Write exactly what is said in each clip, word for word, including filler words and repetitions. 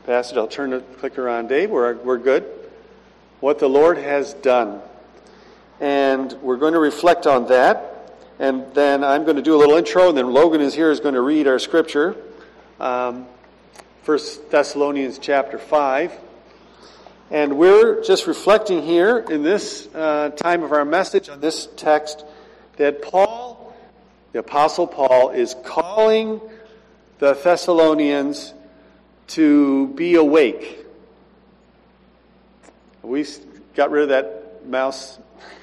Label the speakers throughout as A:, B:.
A: passage. I'll turn the clicker on. Dave, we're, we're good. What the Lord has done. And we're going to reflect on that. And then I'm going to do a little intro, and then Logan is here is going to read our scripture. Um, First Thessalonians chapter five. And we're just reflecting here in this uh, time of our message on this text that Paul, the Apostle Paul, is calling the Thessalonians to be awake. We got rid of that mouse.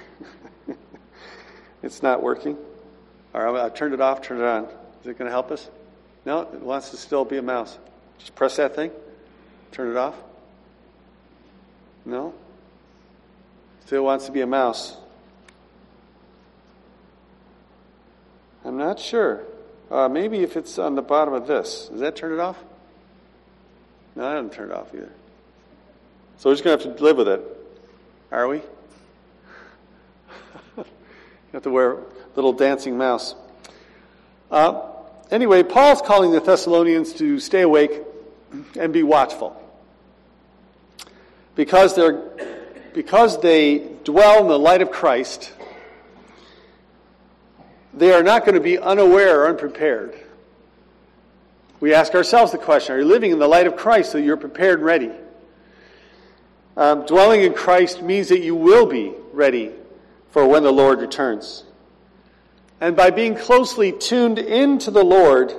A: It's not working. All right, I've turned it off, turned it on. Is it going to help us? No, it wants to still be a mouse. Just press that thing. Turn it off. No? Still wants to be a mouse. I'm not sure. Uh, maybe if it's on the bottom of this. Does that turn it off? No, I didn't turn it off either. So we're just going to have to live with it. Are we? You have to wear a little dancing mouse. Uh, anyway, Paul's calling the Thessalonians to stay awake and be watchful. Because they're because they dwell in the light of Christ, they are not going to be unaware or unprepared. We ask ourselves the question, are you living in the light of Christ so you're prepared and ready? Um, dwelling in Christ means that you will be ready for when the Lord returns. And by being closely tuned into the Lord,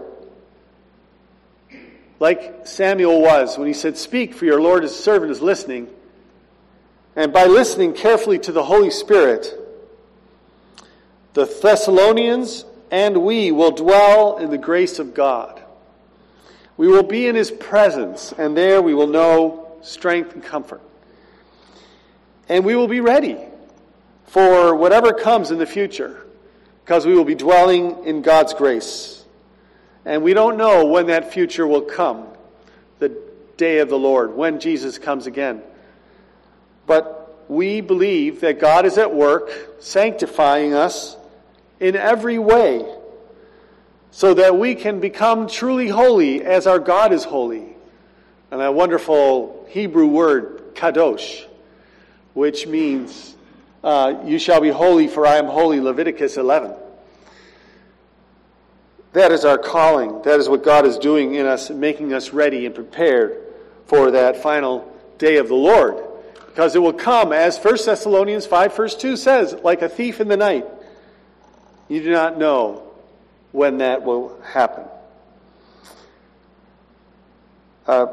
A: like Samuel was when he said, "Speak, for your Lord, his servant, is listening." And by listening carefully to the Holy Spirit, the Thessalonians and we will dwell in the grace of God. We will be in his presence, and there we will know strength and comfort. And we will be ready for whatever comes in the future, because we will be dwelling in God's grace. And we don't know when that future will come, the day of the Lord, when Jesus comes again. But we believe that God is at work, sanctifying us in every way, so that we can become truly holy as our God is holy. And that wonderful Hebrew word, kadosh, which means, uh, you shall be holy, for I am holy, Leviticus eleven. That is our calling. That is what God is doing in us, making us ready and prepared for that final day of the Lord. Because it will come, as First Thessalonians five, verse two says, like a thief in the night. You do not know when that will happen. Uh,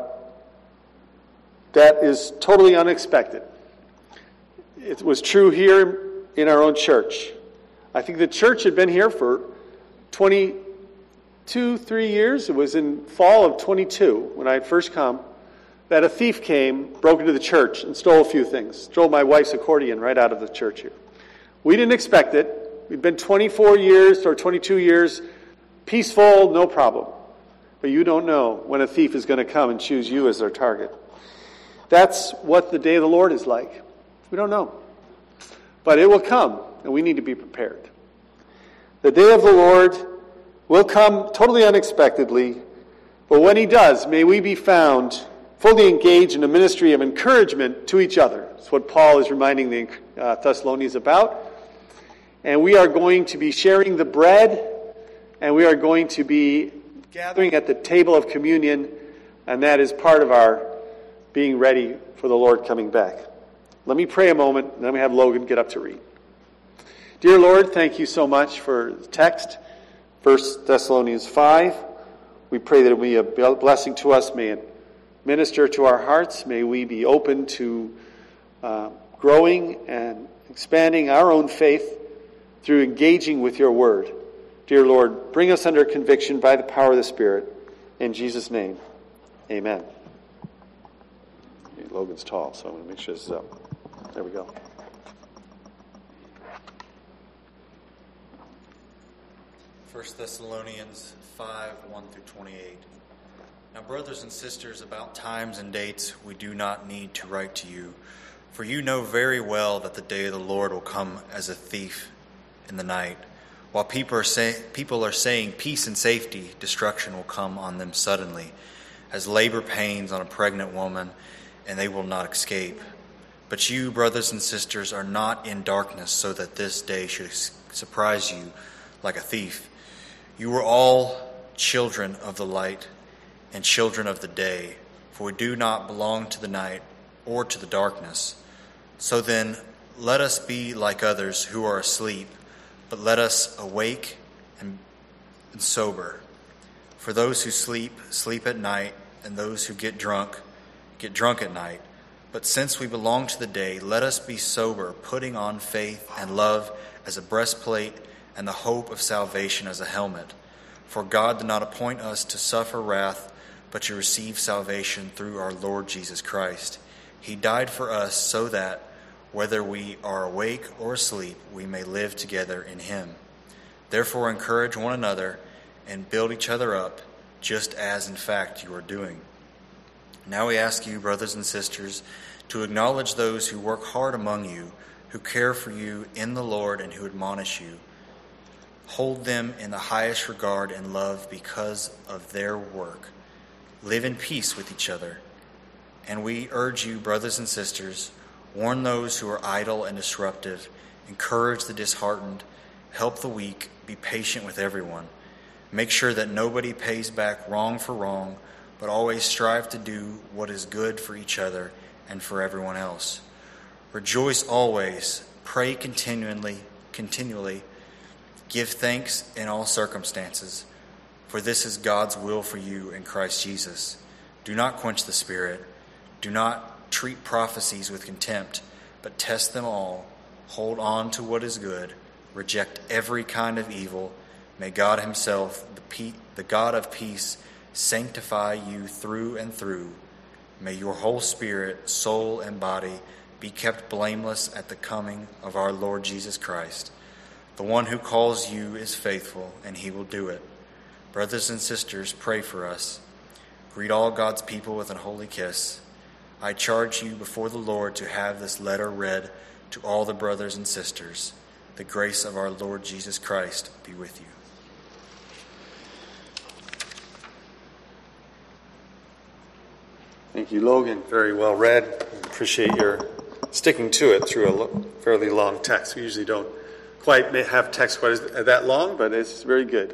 A: that is totally unexpected. It was true here in our own church. I think the church had been here for twenty-two, three years. It was in fall of twenty-two when I had first come that a thief came, broke into the church, and stole a few things. Stole my wife's accordion right out of the church here. We didn't expect it. We've been twenty-four years or twenty-two years, peaceful, no problem. But you don't know when a thief is going to come and choose you as their target. That's what the day of the Lord is like. We don't know. But it will come, and we need to be prepared. The day of the Lord will come totally unexpectedly, but when he does, may we be found fully engaged in a ministry of encouragement to each other. That's what Paul is reminding the uh, Thessalonians about. And we are going to be sharing the bread, and we are going to be gathering at the table of communion, and that is part of our being ready for the Lord coming back. Let me pray a moment, and then we have Logan get up to read. Dear Lord, thank you so much for the text, First Thessalonians five. We pray that it will be a blessing to us. May it minister to our hearts. May we be open to uh, growing and expanding our own faith through engaging with your word. Dear Lord, bring us under conviction by the power of the Spirit. In Jesus' name, amen. Okay, Logan's tall, so I'm going to make sure this is up. There we go.
B: First Thessalonians five, one through twenty-eight. Now, brothers and sisters, about times and dates we do not need to write to you, for you know very well that the day of the Lord will come as a thief in the night. While people are, say, people are saying peace and safety, destruction will come on them suddenly, as labor pains on a pregnant woman, and they will not escape. But you, brothers and sisters, are not in darkness, so that this day should surprise you like a thief. You are all children of the light and children of the day, for we do not belong to the night or to the darkness. So then, let us be like others who are asleep, but let us awake and, and sober. For those who sleep, sleep at night, and those who get drunk, get drunk at night. But since we belong to the day, let us be sober, putting on faith and love as a breastplate and the hope of salvation as a helmet. For God did not appoint us to suffer wrath, but to receive salvation through our Lord Jesus Christ. He died for us so that, whether we are awake or asleep, we may live together in him. Therefore encourage one another and build each other up, just as in fact you are doing. Now we ask you, brothers and sisters, to acknowledge those who work hard among you, who care for you in the Lord and who admonish you. Hold them in the highest regard and love because of their work. Live in peace with each other. And we urge you, brothers and sisters, warn those who are idle and disruptive, encourage the disheartened, help the weak, be patient with everyone. Make sure that nobody pays back wrong for wrong, but always strive to do what is good for each other and for everyone else. Rejoice always, pray continually, continually, give thanks in all circumstances, for this is God's will for you in Christ Jesus. Do not quench the Spirit, do not treat prophecies with contempt, but test them all, hold on to what is good, reject every kind of evil. May God himself, the, pe- the God of peace, sanctify you through and through. May your whole spirit, soul, and body be kept blameless at the coming of our Lord Jesus Christ. The one who calls you is faithful, and he will do it. Brothers and sisters, pray for us. Greet all God's people with an holy kiss. I charge you before the Lord to have this letter read to all the brothers and sisters. The grace of our Lord Jesus Christ be with you.
A: Thank you, Logan. Very well read. Appreciate your sticking to it through a lo- fairly long text. We usually don't quite have text quite as, that long, but it's very good.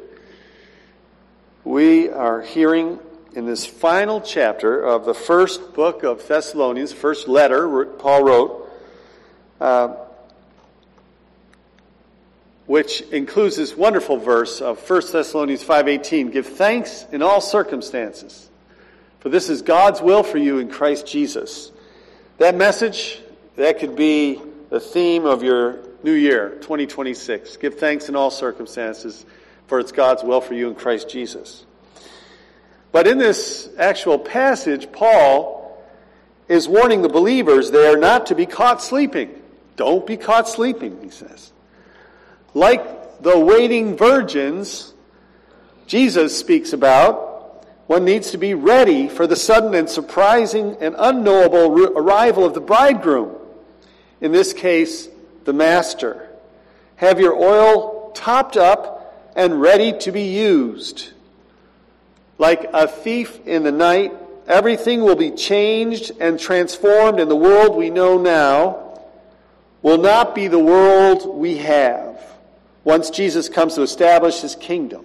A: We are hearing in this final chapter of the first book of Thessalonians, first letter Paul wrote, uh, which includes this wonderful verse of First Thessalonians five eighteen, give thanks in all circumstances, for this is God's will for you in Christ Jesus. That message, that could be the theme of your new year, twenty twenty-six. Give thanks in all circumstances, for it's God's will for you in Christ Jesus. But in this actual passage, Paul is warning the believers there not to be caught sleeping. Don't be caught sleeping, he says. Like the waiting virgins Jesus speaks about, one needs to be ready for the sudden and surprising and unknowable arrival of the bridegroom. In this case, the master. Have your oil topped up and ready to be used. Like a thief in the night, everything will be changed and transformed, and the world we know now will not be the world we have once Jesus comes to establish his kingdom.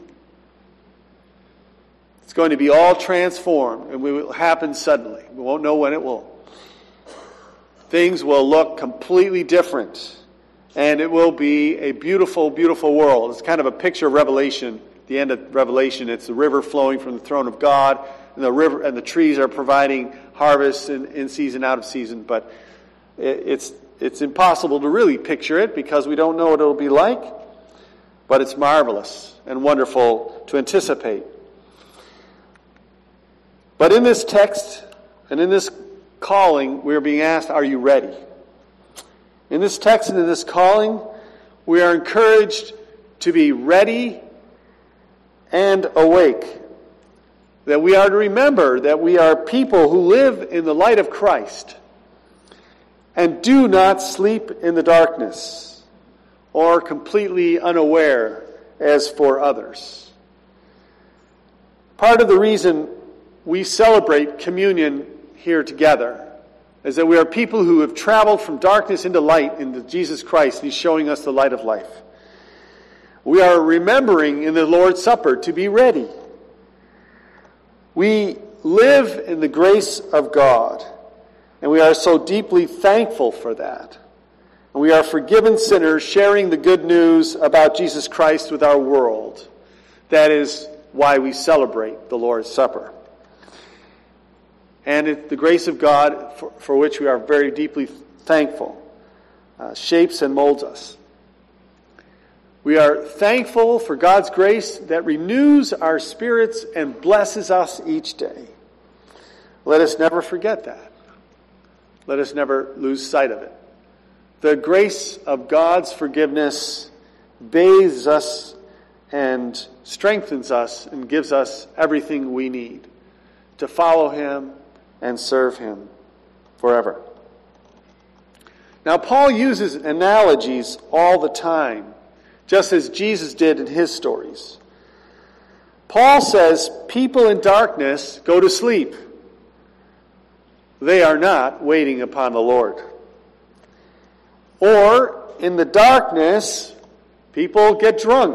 A: It's going to be all transformed, and it will happen suddenly. We won't know when it will. Things will look completely different, and it will be a beautiful, beautiful world. It's kind of a picture of Revelation. The end of Revelation, it's the river flowing from the throne of God, and the river and the trees are providing harvest in, in season, out of season. But it, it's it's impossible to really picture it because we don't know what it'll be like. But it's marvelous and wonderful to anticipate. But in this text and in this calling, we are being asked, are you ready? In this text and in this calling, we are encouraged to be ready and awake. That we are to remember that we are people who live in the light of Christ and do not sleep in the darkness or completely unaware as for others. Part of the reason we celebrate communion here together is that we are people who have traveled from darkness into light, into Jesus Christ, and He's showing us the light of life. We are remembering in the Lord's Supper to be ready. We live in the grace of God, and we are so deeply thankful for that. And we are forgiven sinners sharing the good news about Jesus Christ with our world. That is why we celebrate the Lord's Supper. And it, the grace of God, for, for which we are very deeply thankful, uh, shapes and molds us. We are thankful for God's grace that renews our spirits and blesses us each day. Let us never forget that. Let us never lose sight of it. The grace of God's forgiveness bathes us and strengthens us and gives us everything we need to follow Him and serve Him forever. Now, Paul uses analogies all the time, just as Jesus did in his stories. Paul says, people in darkness go to sleep. They are not waiting upon the Lord. Or, in the darkness, people get drunk.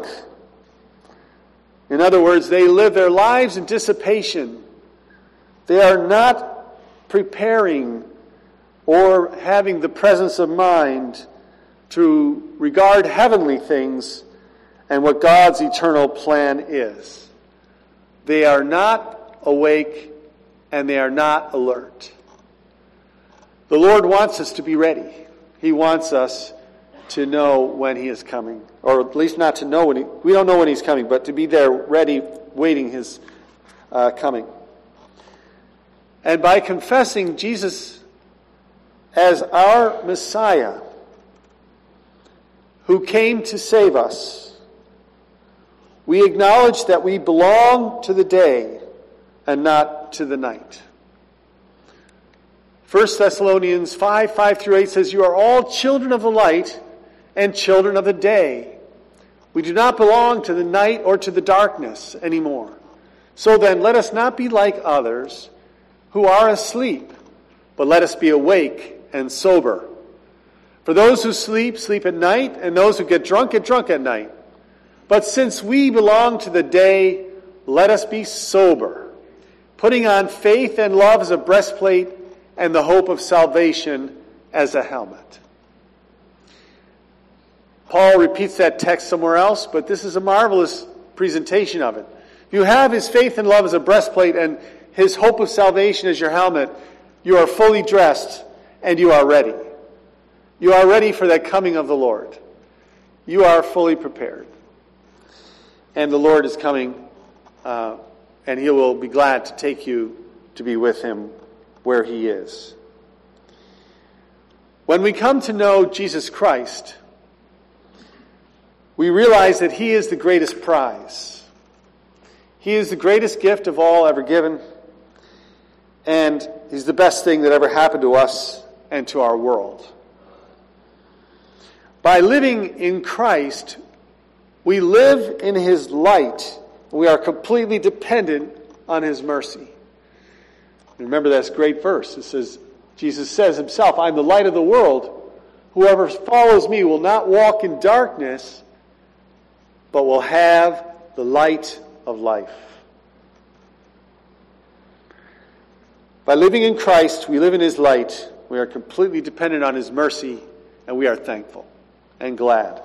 A: In other words, they live their lives in dissipation. They are not preparing or having the presence of mind to regard heavenly things and what God's eternal plan is. They are not awake and they are not alert. The Lord wants us to be ready. He wants us to know when He is coming. Or at least not to know when He... We don't know when He's coming, but to be there ready, waiting His uh, coming. And by confessing Jesus as our Messiah, who came to save us, we acknowledge that we belong to the day and not to the night. First Thessalonians five, five through eight says, "You are all children of the light and children of the day. We do not belong to the night or to the darkness anymore. So then, let us not be like others who are asleep, but let us be awake and sober. For those who sleep, sleep at night, and those who get drunk, get drunk at night. But since we belong to the day, let us be sober, putting on faith and love as a breastplate, and the hope of salvation as a helmet." Paul repeats that text somewhere else, but this is a marvelous presentation of it. If you have his faith and love as a breastplate and his hope of salvation as your helmet, you are fully dressed and you are ready. You are ready for that coming of the Lord. You are fully prepared. And the Lord is coming, uh, and He will be glad to take you to be with Him where He is. When we come to know Jesus Christ, we realize that He is the greatest prize. He is the greatest gift of all ever given, and He's the best thing that ever happened to us and to our world. By living in Christ, we live in His light. We are completely dependent on His mercy. Remember that great verse. It says, Jesus says Himself, "I am the light of the world. Whoever follows me will not walk in darkness, but will have the light of life." By living in Christ, we live in His light. We are completely dependent on His mercy, and we are thankful and glad.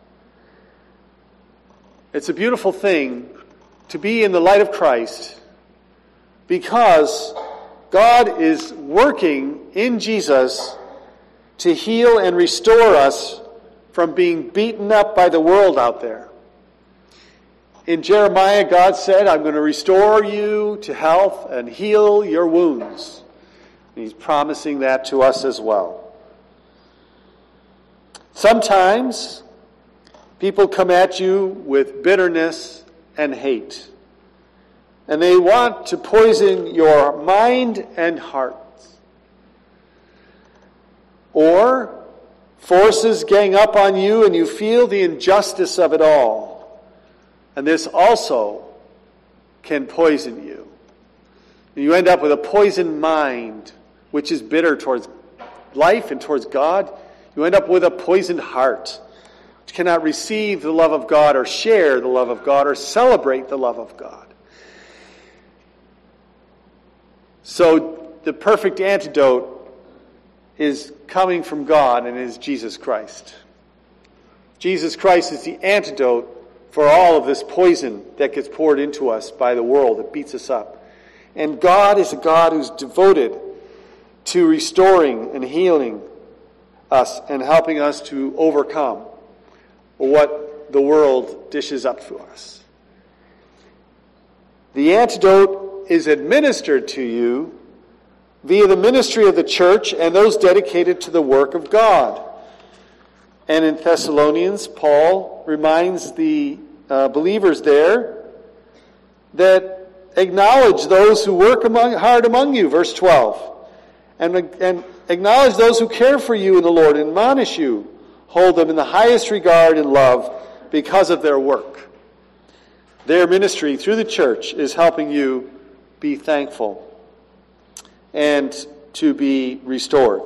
A: It's a beautiful thing to be in the light of Christ, because God is working in Jesus to heal and restore us from being beaten up by the world out there. In Jeremiah, God said, "I'm going to restore you to health and heal your wounds." And He's promising that to us as well. Sometimes people come at you with bitterness and hate, and they want to poison your mind and heart. Or forces gang up on you and you feel the injustice of it all. And this also can poison you. You end up with a poisoned mind, which is bitter towards life and towards God. You end up with a poisoned heart, which cannot receive the love of God or share the love of God or celebrate the love of God. So the perfect antidote is coming from God, and is Jesus Christ. Jesus Christ is the antidote for all of this poison that gets poured into us by the world that beats us up. And God is a God who's devoted to restoring and healing us and helping us to overcome what the world dishes up to us. The antidote is administered to you via the ministry of the church and those dedicated to the work of God. And in Thessalonians, Paul reminds the uh, believers there that acknowledge those who work among, hard among you, verse twelve. And, and acknowledge those who care for you in the Lord, and admonish you. Hold them in the highest regard and love because of their work. Their ministry through the church is helping you be thankful and to be restored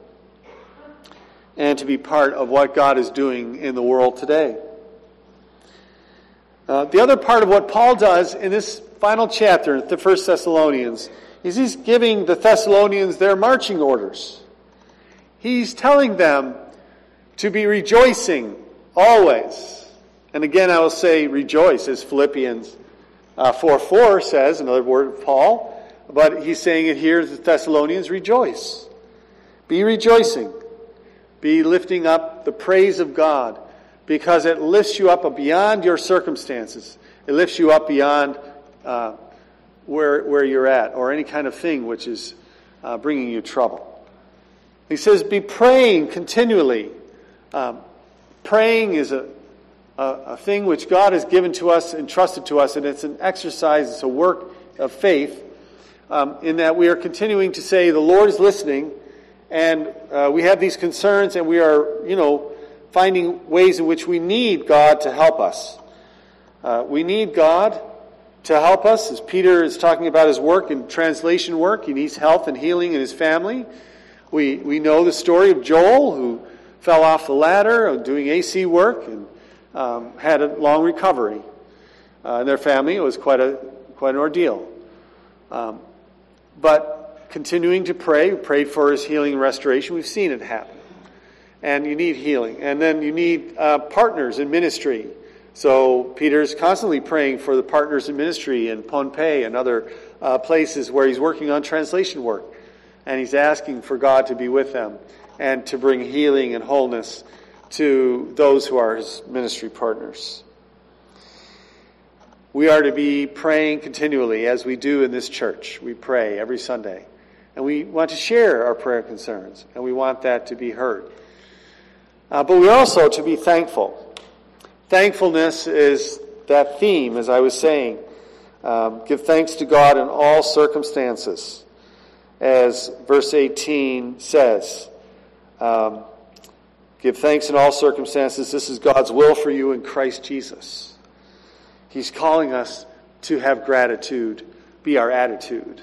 A: and to be part of what God is doing in the world today. Uh, the other part of what Paul does in this final chapter, the First Thessalonians, is he's giving the Thessalonians their marching orders. He's telling them to be rejoicing always. And again, I will say rejoice, as Philippians uh, four four says, another word of Paul. But he's saying it here to the Thessalonians, rejoice. Be rejoicing. Be lifting up the praise of God, because it lifts you up beyond your circumstances. It lifts you up beyond uh, where where you're at, or any kind of thing which is uh, bringing you trouble. He says, be praying continually. Um, praying is a, a, a thing which God has given to us, entrusted to us, and it's an exercise, it's a work of faith, um, in that we are continuing to say, the Lord is listening, and uh, we have these concerns, and we are, you know, finding ways in which we need God to help us. Uh, we need God to help us, as Peter is talking about his work in translation work. He needs health and healing in his family. We we know the story of Joel, who fell off the ladder doing A C work and um, had a long recovery. Uh, in their family, it was quite a quite an ordeal. Um, but continuing to pray, we prayed for his healing and restoration. We've seen it happen. And you need healing. And then you need uh, partners in ministry. So Peter's constantly praying for the partners in ministry in Pohnpei and other uh, places where he's working on translation work. And he's asking for God to be with them and to bring healing and wholeness to those who are his ministry partners. We are to be praying continually, as we do in this church. We pray every Sunday. And we want to share our prayer concerns. And we want that to be heard. Uh, but we also to be thankful. Thankfulness is that theme, as I was saying. Um, give thanks to God in all circumstances. As verse eighteen says, um, give thanks in all circumstances. This is God's will for you in Christ Jesus. He's calling us to have gratitude be our attitude.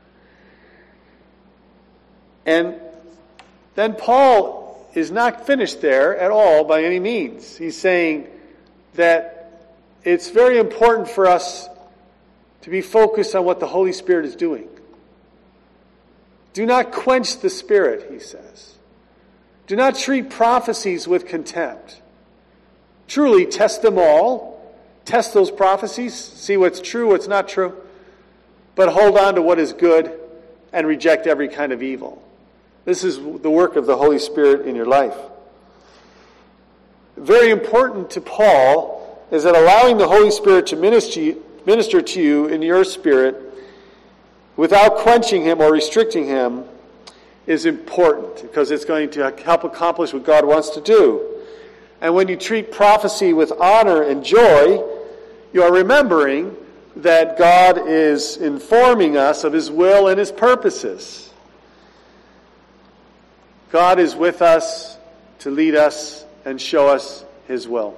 A: And then Paul is not finished there at all by any means. He's saying that it's very important for us to be focused on what the Holy Spirit is doing. Do not quench the Spirit, he says. Do not treat prophecies with contempt. Truly, test them all. Test those prophecies. See what's true, what's not true. But hold on to what is good and reject every kind of evil. This is the work of the Holy Spirit in your life. Very important to Paul is that allowing the Holy Spirit to minister, minister to you in your spirit without quenching him or restricting him is important, because it's going to help accomplish what God wants to do. And when you treat prophecy with honor and joy, you are remembering that God is informing us of his will and his purposes. God is with us to lead us and show us his will.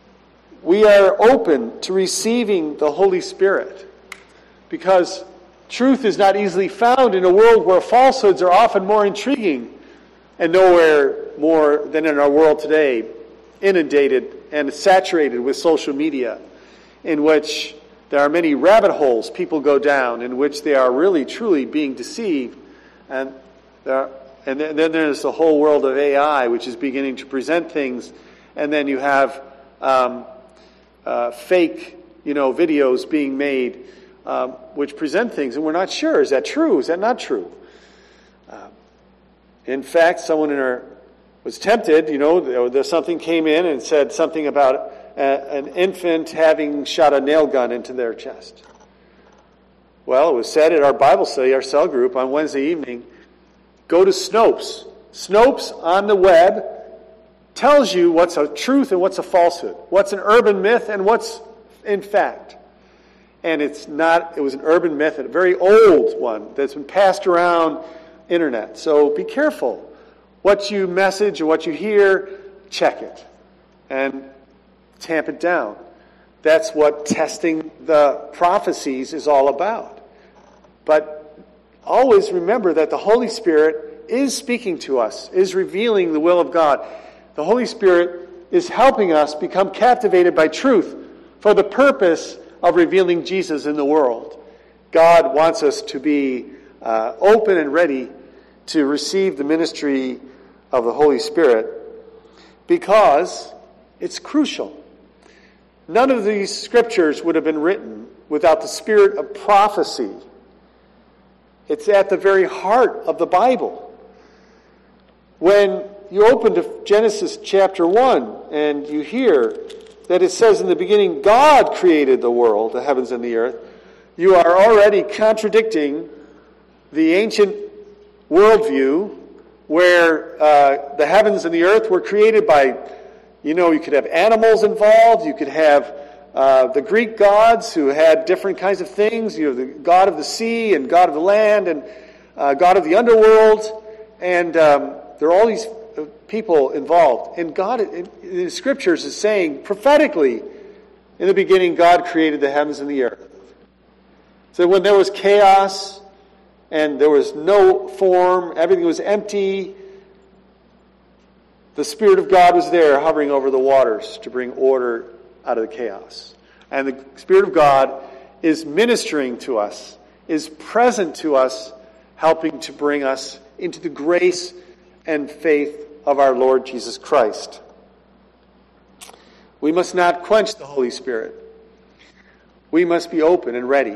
A: We are open to receiving the Holy Spirit, because Truth is not easily found in a world where falsehoods are often more intriguing, and nowhere more than in our world today, inundated and saturated with social media, in which there are many rabbit holes people go down, in which they are really, truly being deceived. And there are, and then there's the whole world of A I, which is beginning to present things. And then you have um, uh, fake, you know, videos being made, um, which present things, and we're not sure. Is that true? Is that not true? Uh, in fact, someone in our was tempted, you know, there something came in and said something about a, an infant having shot a nail gun into their chest. Well, it was said at our Bible study, our cell group on Wednesday evening, go to Snopes. Snopes on the web tells you what's a truth and what's a falsehood, what's an urban myth and what's in fact. And it's not, it was an urban myth, a very old one that's been passed around internet. So be careful. What you message or what you hear, check it and tamp it down. That's what testing the prophecies is all about. But always remember that the Holy Spirit is speaking to us, is revealing the will of God. The Holy Spirit is helping us become captivated by truth for the purpose of revealing Jesus in the world. God wants us to be uh, open and ready to receive the ministry of the Holy Spirit because it's crucial. None of these scriptures would have been written without the spirit of prophecy. It's at the very heart of the Bible. When you open to Genesis chapter one and you hear that it says in the beginning, God created the world, the heavens and the earth, you are already contradicting the ancient worldview where uh, the heavens and the earth were created by, you know, you could have animals involved, you could have uh, the Greek gods who had different kinds of things, you have the god of the sea and god of the land and uh, god of the underworld, and um, there are all these people involved. And God, in, in the scriptures, is saying prophetically, in the beginning, God created the heavens and the earth. So when there was chaos, and there was no form, everything was empty, the Spirit of God was there hovering over the waters to bring order out of the chaos. And the Spirit of God is ministering to us, is present to us, helping to bring us into the grace and faith of our Lord Jesus Christ. We must not quench the Holy Spirit. We must be open and ready.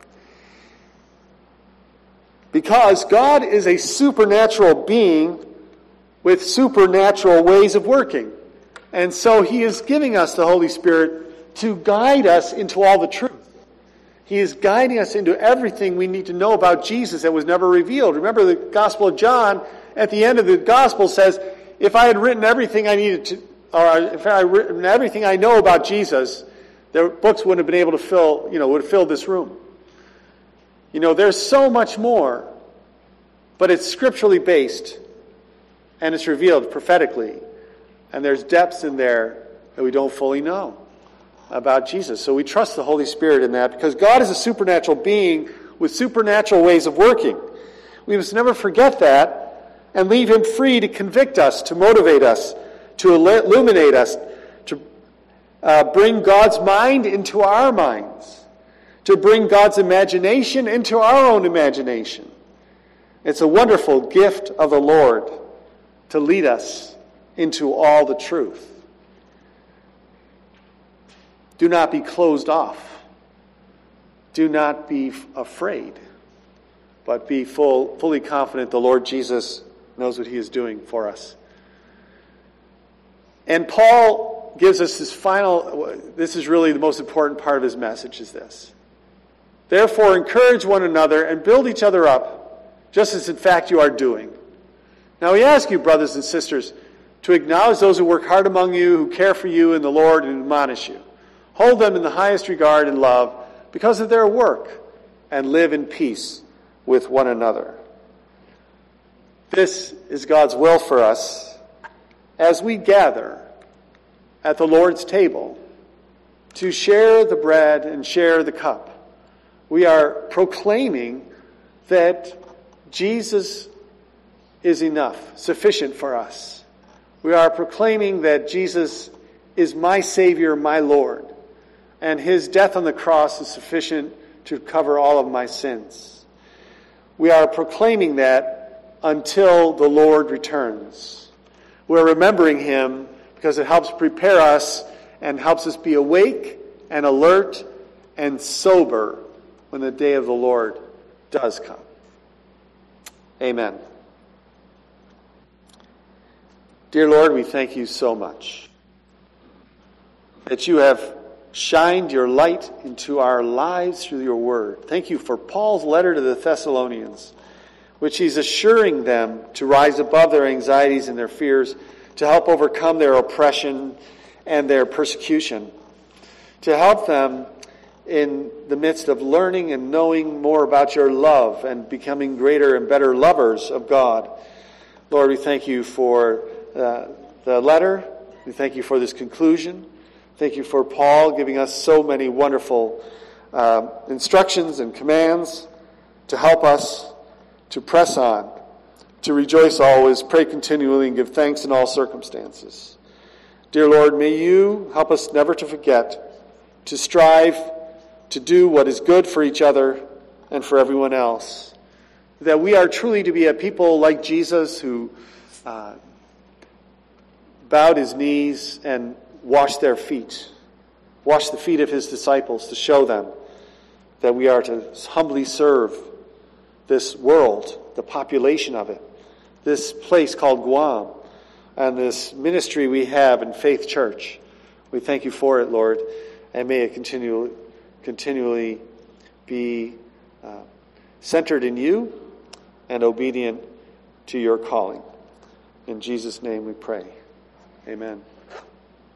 A: Because God is a supernatural being with supernatural ways of working. And so He is giving us the Holy Spirit to guide us into all the truth. He is guiding us into everything we need to know about Jesus that was never revealed. Remember the Gospel of John, at the end of the Gospel says, if I had written everything I needed to, or if I had written everything I know about Jesus, the books wouldn't have been able to fill, you know, would have filled this room. You know, there's so much more, but it's scripturally based, and it's revealed prophetically, and there's depths in there that we don't fully know about Jesus. So we trust the Holy Spirit in that, because God is a supernatural being with supernatural ways of working. We must never forget that and leave Him free to convict us, to motivate us, to illuminate us, to uh, bring God's mind into our minds, to bring God's imagination into our own imagination. It's a wonderful gift of the Lord to lead us into all the truth. Do not be closed off. Do not be afraid, but be full, fully confident the Lord Jesus knows what He is doing for us. And Paul gives us this final, this is really the most important part of his message, is this. Therefore, encourage one another and build each other up, just as in fact you are doing. Now we ask you, brothers and sisters, to acknowledge those who work hard among you, who care for you in the Lord and admonish you. Hold them in the highest regard and love because of their work, and live in peace with one another. This is God's will for us as we gather at the Lord's table to share the bread and share the cup We are proclaiming that Jesus is enough, sufficient for us. We are proclaiming that Jesus is my Savior, my Lord, and his death on the cross is sufficient to cover all of my sins. We are proclaiming that until the Lord returns. We're remembering him because it helps prepare us and helps us be awake and alert and sober when the day of the Lord does come. Amen. Dear Lord, we thank you so much that you have shined your light into our lives through your word. Thank you for Paul's letter to the Thessalonians, which he's assuring them to rise above their anxieties and their fears, to help overcome their oppression and their persecution, to help them in the midst of learning and knowing more about your love and becoming greater and better lovers of God. Lord, we thank you for uh, the letter. We thank you for this conclusion. Thank you for Paul giving us so many wonderful uh, instructions and commands to help us to press on, to rejoice always, pray continually, and give thanks in all circumstances. Dear Lord, may you help us never to forget to strive to do what is good for each other and for everyone else. That we are truly to be a people like Jesus who uh, bowed his knees and washed their feet, washed the feet of his disciples to show them that we are to humbly serve this world, the population of it, this place called Guam, and this ministry we have in Faith Church. We thank you for it, Lord, and may it continue, continually be uh, centered in you and obedient to your calling. In Jesus' name we pray. Amen.